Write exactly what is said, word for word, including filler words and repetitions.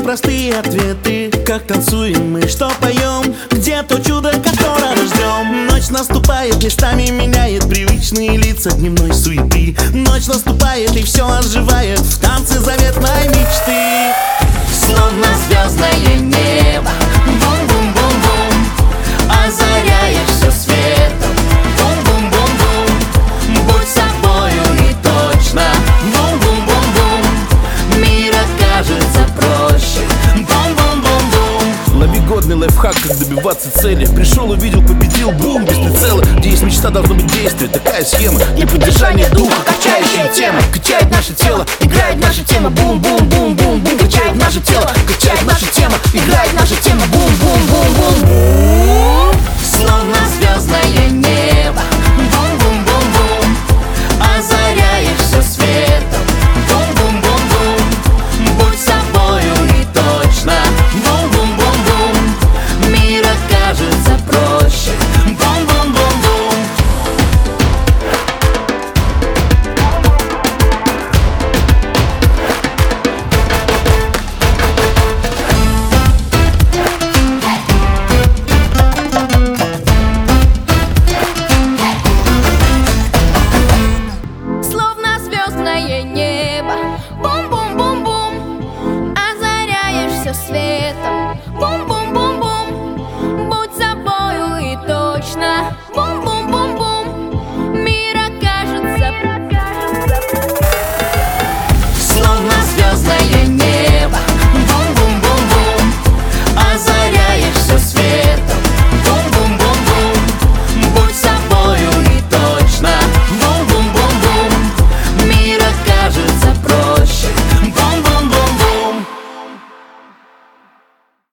простые ответы. Как танцуем мы, что поем, где то чудо, которого ждем. Ночь наступает, местами меняет привычные лица дневной суеты. Ночь наступает и все оживает в танце заветной мечты. Словно звездное небо, бум-бум-бум-бум, озаряешь все светом, бум-бум-бум-бум. Будь собою и точно, бум-бум-бум-бум, мир окажется проще, бум-бум-бум-бум. Лови годный лайфхак, как добиваться цели. Пришел, увидел, победил, бум, без прицела. Где есть мечта, должно быть действие. Такая схема для поддержания духа, качающая тема. Качает наше тело, играет наша тема, бум-бум-бум-бум-бум. Качает наше тело, качает наша тема, играет наша тема, бум-бум-бум-бум.